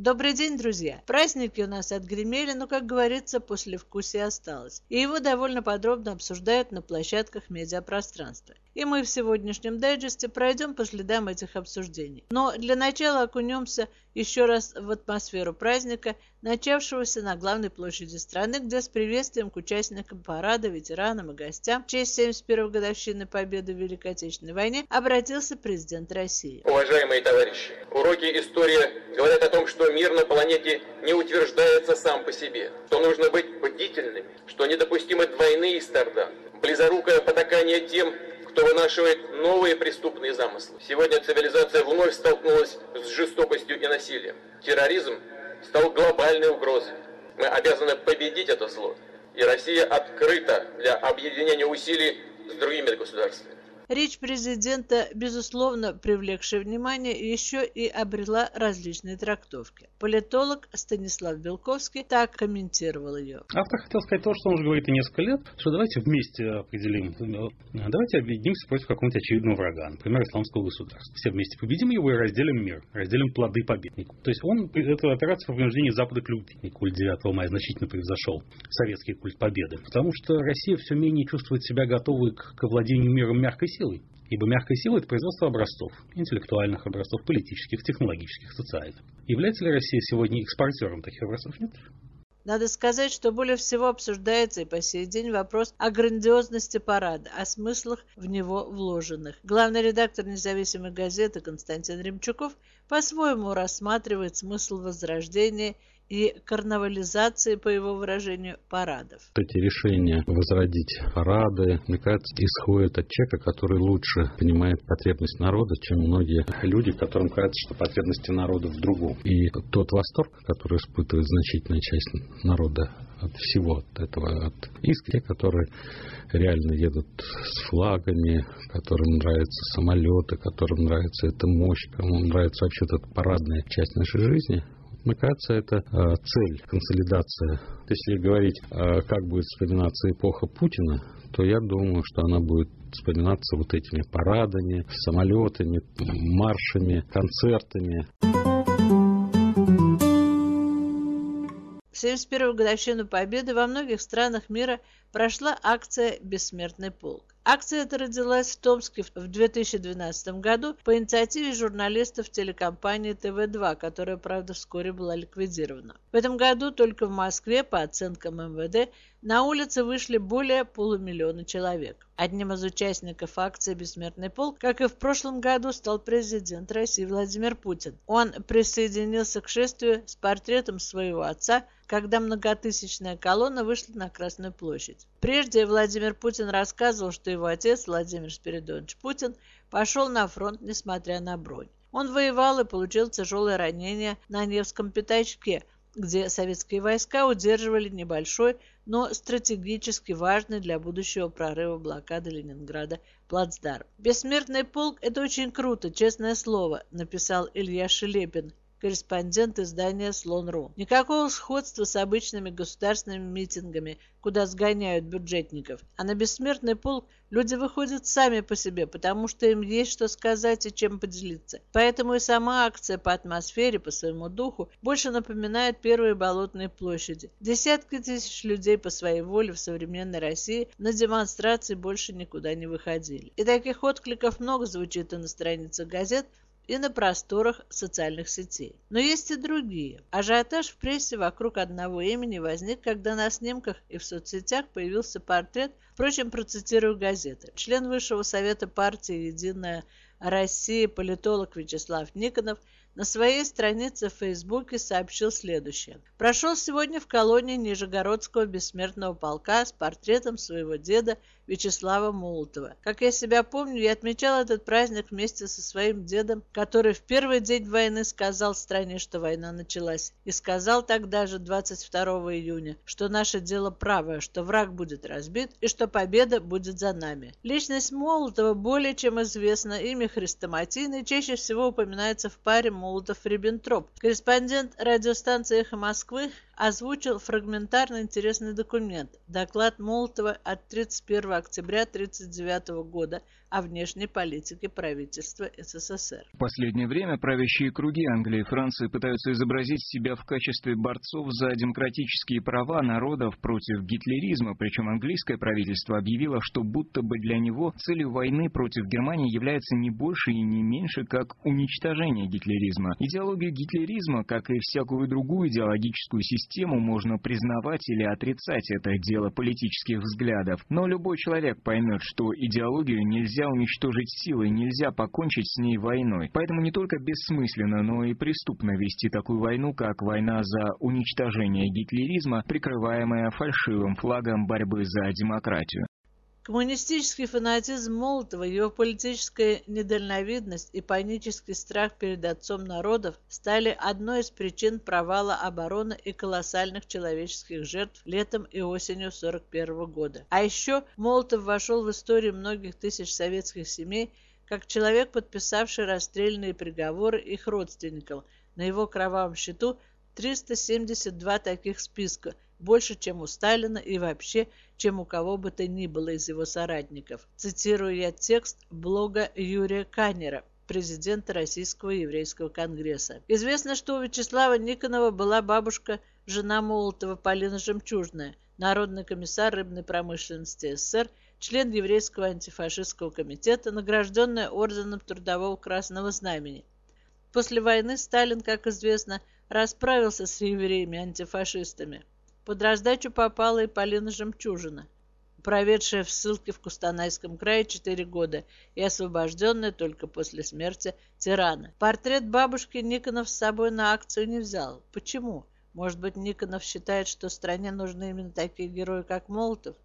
Добрый день, друзья! Праздники у нас отгремели, но, как говорится, послевкусие осталось. И его довольно подробно обсуждают на площадках медиапространства. И мы в сегодняшнем дайджесте пройдем по следам этих обсуждений. Но для начала окунемся еще раз в атмосферу праздника, начавшегося на главной площади страны, где с приветствием к участникам парада, ветеранам и гостям в честь 71-й годовщины Победы в Великой Отечественной войне обратился президент России. Уважаемые товарищи, уроки истории говорят о том, что мир на планете не утверждается сам по себе, что нужно быть бдительными, что недопустимы двойные стандарты, близорукое потакание тем, кто вынашивает новые преступные замыслы. Сегодня цивилизация вновь столкнулась с жестокостью и насилием. Терроризм стал глобальной угрозой. Мы обязаны победить это зло. И Россия открыта для объединения усилий с другими государствами. Речь президента, безусловно, привлекшая внимание, еще и обрела различные трактовки. Политолог Станислав Белковский так комментировал ее. Автор хотел сказать то, что он уже говорит и несколько лет, что давайте вместе определим, давайте объединимся против какого-нибудь очевидного врага, например, исламского государства. Все вместе победим его и разделим мир, разделим плоды победы. То есть он эту операцию по принуждению Запада к любви, культ 9 мая значительно превзошел советский культ победы, потому что Россия все менее чувствует себя готовой к владению миром мягкой силой. Ибо мягкая сила – это производство образцов, интеллектуальных образцов, политических, технологических, социальных. Является ли Россия сегодня экспортером таких образцов? Нет. Надо сказать, что более всего обсуждается и по сей день вопрос о грандиозности парада, о смыслах в него вложенных. Главный редактор независимой газеты Константин Ремчуков по-своему рассматривает смысл возрождения и карнавализации, по его выражению, парадов. Эти решения возродить парады, мне кажется, исходят от человека, который лучше понимает потребность народа, чем многие люди, которым кажется, что потребности народа в другом. И тот восторг, который испытывает значительная часть народа от всего от этого, от те, которые реально едут с флагами, которым нравятся самолеты, которым нравится эта мощь, кому нравится вообще эта парадная часть нашей жизни. Мне кажется, это цель, консолидация. Если говорить, как будет вспоминаться эпоха Путина, то я думаю, что она будет вспоминаться вот этими парадами, самолетами, маршами, концертами. В 71-ю годовщину Победы во многих странах мира прошла акция «Бессмертный полк». Акция эта родилась в Томске в 2012 году по инициативе журналистов телекомпании ТВ-2, которая, правда, вскоре была ликвидирована. В этом году только в Москве, по оценкам МВД, на улицы вышли более 500 000 человек. Одним из участников акции «Бессмертный полк», как и в прошлом году, стал президент России Владимир Путин. Он присоединился к шествию с портретом своего отца, когда многотысячная колонна вышла на Красную площадь. Прежде Владимир Путин рассказывал, что его отец Владимир Спиридонович Путин пошел на фронт, несмотря на бронь. Он воевал и получил тяжелое ранение на Невском пятачке, где советские войска удерживали небольшой, но стратегически важный для будущего прорыва блокады Ленинграда плацдарм. «Бессмертный полк – это очень круто, честное слово», написал Илья Шелепин, корреспондент издания «Слон.ру». Никакого сходства с обычными государственными митингами, куда сгоняют бюджетников. А на «Бессмертный полк» люди выходят сами по себе, потому что им есть что сказать и чем поделиться. Поэтому и сама акция по атмосфере, по своему духу, больше напоминает первые болотные площади. Десятки тысяч людей по своей воле в современной России на демонстрации больше никуда не выходили. И таких откликов много звучит и на страницах газет, и на просторах социальных сетей. Но есть и другие. Ажиотаж в прессе вокруг одного имени возник, когда на снимках и в соцсетях появился портрет, впрочем, процитирую газеты. Член Высшего совета партии «Единая Россия» политолог Вячеслав Никонов на своей странице в Фейсбуке сообщил следующее. «Прошел сегодня в колонии Нижегородского бессмертного полка с портретом своего деда Вячеслава Молотова. Как я себя помню, я отмечал этот праздник вместе со своим дедом, который в первый день войны сказал стране, что война началась. И сказал тогда же, 22 июня, что наше дело правое, что враг будет разбит и что победа будет за нами». Личность Молотова более чем известна. Имя хрестоматийное чаще всего упоминается в паре Молотов-Риббентроп. Корреспондент радиостанции «Эхо Москвы» озвучил фрагментарно интересный документ – доклад Молотова от 31 октября 1939 года о внешней политике правительства СССР. В последнее время правящие круги Англии и Франции пытаются изобразить себя в качестве борцов за демократические права народов против гитлеризма, причем английское правительство объявило, что будто бы для него целью войны против Германии является не больше и не меньше, как уничтожение гитлеризма. Идеологию гитлеризма, как и всякую другую идеологическую систему, можно признавать или отрицать, это дело политических взглядов. Но любой человек поймет, что идеологию нельзя уничтожить силой, нельзя покончить с ней войной. Поэтому не только бессмысленно, но и преступно вести такую войну, как война за уничтожение гитлеризма, прикрываемая фальшивым флагом борьбы за демократию. Коммунистический фанатизм Молотова, его политическая недальновидность и панический страх перед отцом народов стали одной из причин провала обороны и колоссальных человеческих жертв летом и осенью 1941 года. А еще Молотов вошел в историю многих тысяч советских семей как человек, подписавший расстрельные приговоры их родственникам. На его кровавом счету 372 таких списка, больше, чем у Сталина и вообще, чем у кого бы то ни было из его соратников. Цитирую я текст блога Юрия Каннера, президента Российского еврейского конгресса. Известно, что у Вячеслава Никонова была бабушка, жена Молотова Полина Жемчужная, народный комиссар рыбной промышленности СССР, член еврейского антифашистского комитета, награжденная орденом Трудового Красного Знамени. После войны Сталин, как известно, расправился с евреями-антифашистами. Под раздачу попала и Полина Жемчужина, проведшая в ссылке в Кустанайском крае 4 года и освобожденная только после смерти тирана. Портрет бабушки Никонов с собой на акцию не взял. Почему? Может быть, Никонов считает, что стране нужны именно такие герои, как Молотов?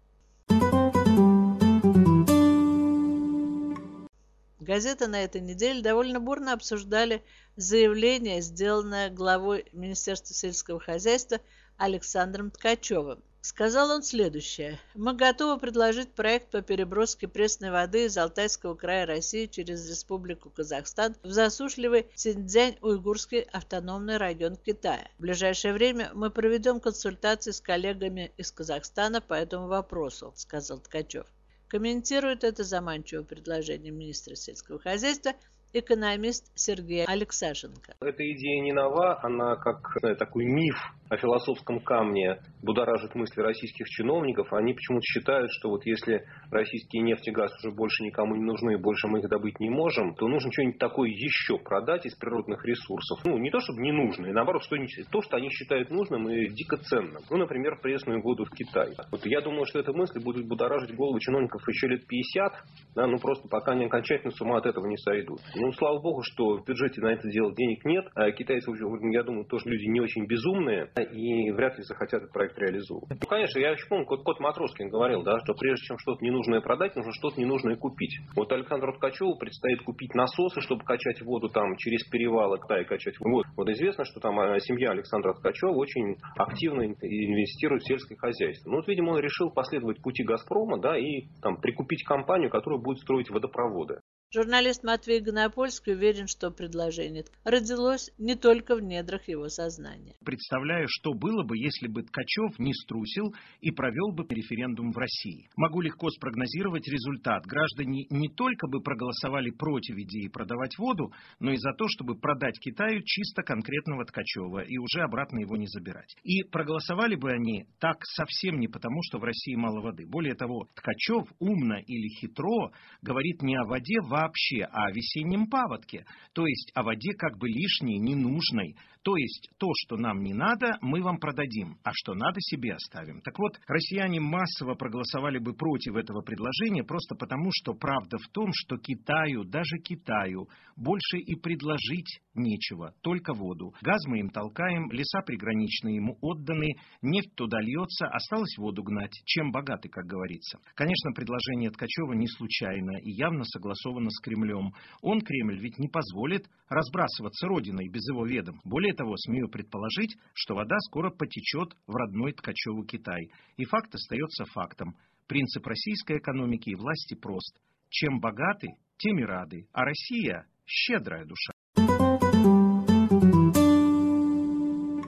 Газеты на этой неделе довольно бурно обсуждали заявление, сделанное главой Министерства сельского хозяйства Александром Ткачевым. Сказал он следующее. Мы готовы предложить проект по переброске пресной воды из Алтайского края России через Республику Казахстан в засушливый Синьцзянь-Уйгурский автономный район Китая. В ближайшее время мы проведем консультации с коллегами из Казахстана по этому вопросу, сказал Ткачев. Комментирует это заманчивое предложение министра сельского хозяйства экономист Сергей Алексашенко. Эта идея не нова, она как такой миф о философском камне будоражит мысли российских чиновников. Они почему-то считают, что вот если российские нефть и газ уже больше никому не нужны, больше мы их добыть не можем, то нужно что-нибудь такое еще продать из природных ресурсов. Не то чтобы не нужно, и наоборот, то, что они считают нужным и дико ценным. Например, пресную воду в Китае. Я думаю, что эта мысль будет будоражить голову чиновников еще лет 50, просто пока они окончательно с ума от этого не сойдут. Слава богу, что в бюджете на это делать денег нет. А китайцы, я думаю, тоже люди не очень безумные и вряд ли захотят этот проект реализовывать. Конечно, я еще помню, кот Матроскин говорил, что прежде чем что-то ненужное продать, нужно что-то ненужное купить. Александру Ткачеву предстоит купить насосы, чтобы качать воду через перевалы Китая качать воду. Известно, что семья Александра Ткачева очень активно инвестирует в сельское хозяйство. Видимо, он решил последовать пути Газпрома, и прикупить компанию, которая будет строить водопроводы. Журналист Матвей Гонопольский уверен, что предложение родилось не только в недрах его сознания. Представляю, что было бы, если бы Ткачев не струсил и провел бы референдум в России. Могу легко спрогнозировать результат. Граждане не только бы проголосовали против идеи продавать воду, но и за то, чтобы продать Китаю чисто конкретного Ткачева и уже обратно его не забирать. И проголосовали бы они так совсем не потому, что в России мало воды. Более того, Ткачев умно или хитро говорит не о воде вообще, а о весеннем паводке, то есть о воде как бы лишней, ненужной. То есть то, что нам не надо, мы вам продадим, а что надо, себе оставим. Так вот, россияне массово проголосовали бы против этого предложения просто потому, что правда в том, что Китаю, даже Китаю, больше и предложить нечего, только воду. Газ мы им толкаем, леса приграничные ему отданы, нефть туда льется, осталось воду гнать. Чем богаты, как говорится. Конечно, предложение Ткачева не случайно и явно согласовано с Кремлем. Он, Кремль, ведь не позволит разбрасываться родиной без его ведом. Более того, смею предположить, что вода скоро потечет в родной Ткачеву Китай. И факт остается фактом. Принцип российской экономики и власти прост. Чем богаты, тем и рады. А Россия – щедрая душа.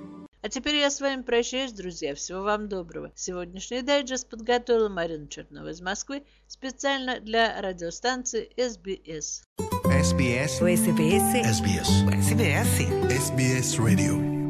А теперь я с вами прощаюсь, друзья. Всего вам доброго. Сегодняшний дайджест подготовила Марина Чернова из Москвы специально для радиостанции SBS. SBS. SBS. SBS. SBS. SBS Radio.